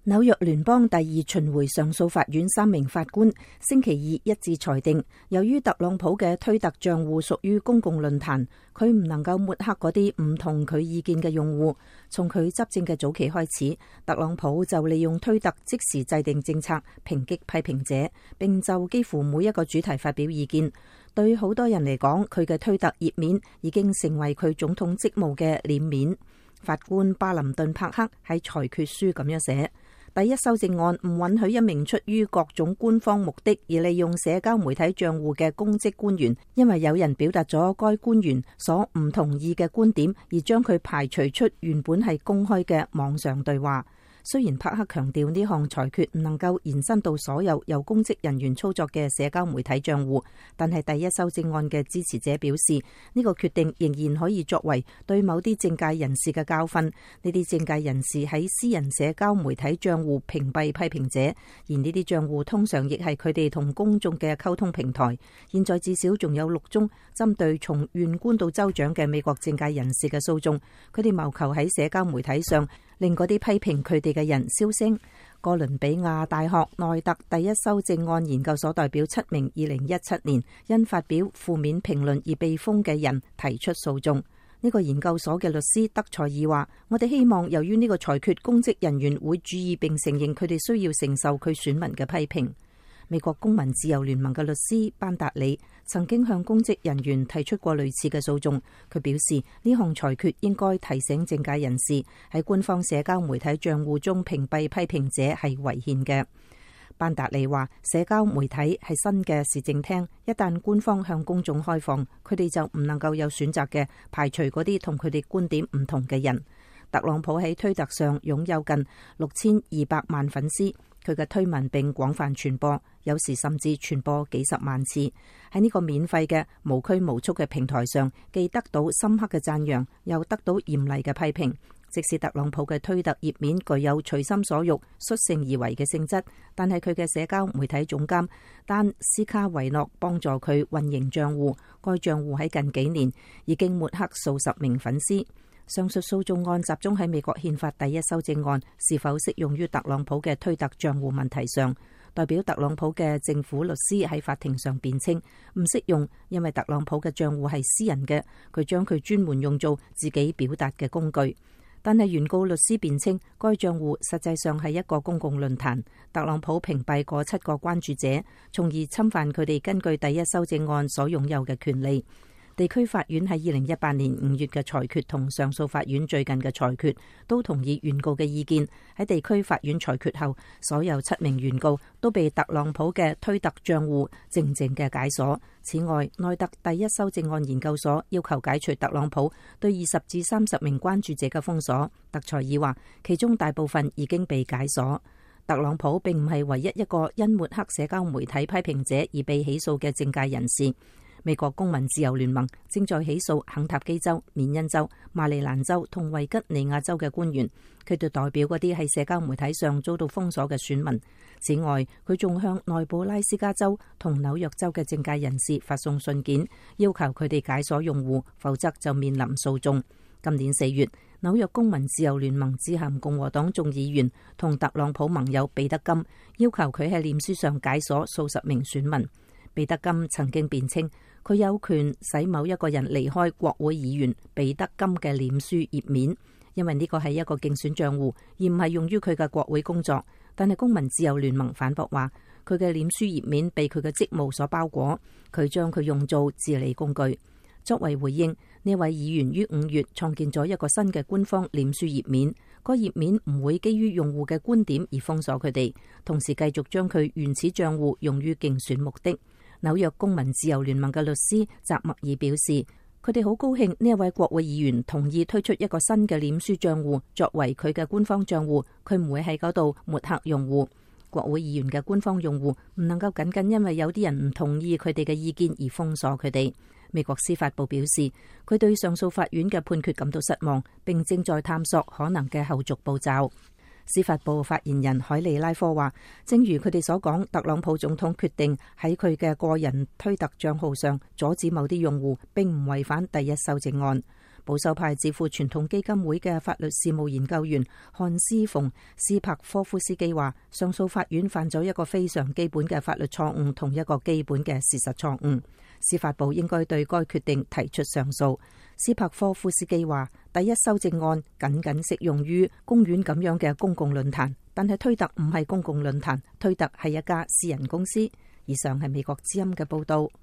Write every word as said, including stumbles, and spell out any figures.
紐約聯邦第二巡迴上訴法院三名法官星期二一致裁定，由於特朗普嘅推特賬戶屬於公共論壇，佢唔能夠抹黑嗰啲唔同佢意見嘅用戶。從佢執政嘅早期開始，特朗普就利用推特即時制定政策，抨擊批評者，並就幾乎每一個主題發表意見。對好多人嚟講，佢嘅推特頁面已經成為佢總統職務嘅臉面。法官巴林頓帕克喺裁決書咁樣寫：第一修正案唔允許一名出於各種官方目的而利用社交媒體賬戶嘅公職官員，因為有人表達咗該官員所唔同意嘅觀點，而將佢排除出原本係公開嘅網上對話。雖然帕克強調呢項裁決唔能夠延伸到所有由公職人員操作嘅社交媒體賬戶，但係第一修正案嘅支持者表示，呢個決定仍然可以作為對某啲政界人士嘅教訓。呢啲政界人士喺私人社交媒體賬戶屏蔽批評者，而呢啲賬戶通常亦係佢哋同公眾嘅溝通平台。現在至少仲有六宗針對從縣官到州長嘅美國政界人士嘅訴訟，佢哋謀求喺社交媒體上令嗰啲批評佢哋嘅人消聲。哥倫比亞大學內特第一修正案研究所代表七名二零一七年因發表負面評論而被封嘅人提出訴訟。呢個研究所嘅律師德塞爾話：我哋希望由於呢個裁決，公職人員會注意並承認佢哋需要承受佢選民嘅批評。美國公民自由聯盟嘅律師班達里曾經向公職人員提出過類似嘅訴訟。佢表示呢項裁決應該提醒政界人士喺官方社交媒體賬戶中屏蔽批評者係違憲嘅。班達里話：社交媒體係新嘅市政廳，一旦官方向公眾開放，佢哋就唔能夠有選擇嘅排除嗰啲同佢哋觀點唔同嘅人。特朗普喺推特上擁有近六千二百萬粉絲。佢嘅推文並廣泛傳播，有時甚至傳播幾十萬次。喺呢個免費嘅無拘無束嘅平台上，既得到深刻嘅讚揚，又得到嚴厲嘅批評。即使特朗普嘅推特頁面具有隨心所欲、率性而為嘅性質，但係佢嘅社交媒體總監丹斯卡維諾幫助佢運營賬戶。該賬戶喺近幾年已經抹黑數十名粉絲。上述訴訟案集中喺美國憲法第一修正案是否適用於特朗普嘅推特賬戶問題上。代表特朗普嘅政府律師喺法庭上辯稱唔適用，因為特朗普嘅賬戶係私人嘅，佢將佢專門用作自己表達嘅工具。但係原告律師辯稱該賬戶實際上係一個公共論壇，特朗普屏蔽過七個關注者，從而侵犯佢哋根據第一修正案所擁有嘅權利。地區法院喺二零一八年五月嘅裁決同上訴法院最近嘅裁決都同意原告嘅意見。喺地區法院裁決後，所有七名原告都被特朗普嘅推特賬戶靜靜嘅解鎖。此外，內特第一修正案研究所要求解除特朗普對二十至三十名關注者嘅封鎖。特塞爾話，其中大部分已經被解鎖。特朗普並唔係唯一一個因抹黑社交媒體批評者而被起訴嘅政界人士。美國公民自由聯盟正在起訴肯塔基州、緬因州、馬里蘭州同維吉尼亞州嘅官員，佢哋代表嗰啲喺社交媒體上遭到封鎖嘅選民。此外，佢仲向內布拉斯加州同紐約州嘅政界人士發送信件，要求佢哋解鎖用戶，否則就面臨訴訟。今年四月，紐約公民自由聯盟致函共和黨眾議員同特朗普盟友彼得金，要求佢喺臉書上解鎖數十名選民。彼得金曾經辯稱，佢有權使某一個人離開國會議員彼得金嘅臉書頁面，因為呢個係一個競選賬戶，而唔係用於佢嘅國會工作。但係公民自由聯盟反駁話，佢嘅臉書頁面被佢嘅職務所包裹，佢將佢用做治理工具。作為回應，呢位議員於五月創建咗一個新嘅官方臉書頁面，個頁面唔會基於用戶嘅觀點而封鎖佢哋，同時繼續將佢原始賬戶用於競選目的。紐約公民自由聯盟嘅律師澤默爾表示，佢哋好高興呢一位國會議員同意推出一個新嘅臉書賬戶作為佢嘅官方賬戶，佢唔會喺嗰度抹黑用戶。國會議員嘅官方用戶唔能夠僅僅因為有啲人唔同意佢哋嘅意見而封鎖佢哋。美國司法部表示，佢對上訴法院嘅判決感到失望，並正在探索可能嘅後續步驟。司法部發言人海利拉科話，正如佢哋所講，特朗普總統決定喺佢嘅個人推特賬號上阻止某啲用戶，並唔違反第一修正案。 保守派智庫傳統基金會嘅法律事務研究員漢斯馮斯帕科夫斯基話，上訴法院犯咗一個非常基本嘅法律錯誤同一個基本嘅事實錯誤，司法部應該對該決定提出上訴。斯帕科夫斯基話，第一修正案僅僅適用於公園咁樣嘅公共論壇，但係推特唔係公共論壇，推特係一家私人公司。以上係美國之音嘅報道。